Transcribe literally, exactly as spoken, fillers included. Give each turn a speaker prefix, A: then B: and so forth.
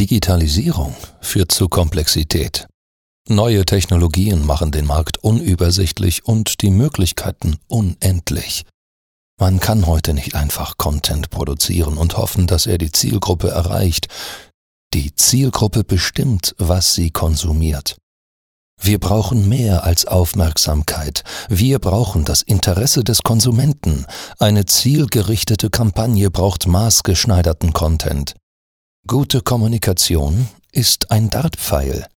A: Digitalisierung führt zu Komplexität. Neue Technologien machen den Markt unübersichtlich und die Möglichkeiten unendlich. Man kann heute nicht einfach Content produzieren und hoffen, dass er die Zielgruppe erreicht. Die Zielgruppe bestimmt, was sie konsumiert. Wir brauchen mehr als Aufmerksamkeit. Wir brauchen das Interesse des Konsumenten. Eine zielgerichtete Kampagne braucht maßgeschneiderten Content. Gute Kommunikation ist ein Dartpfeil.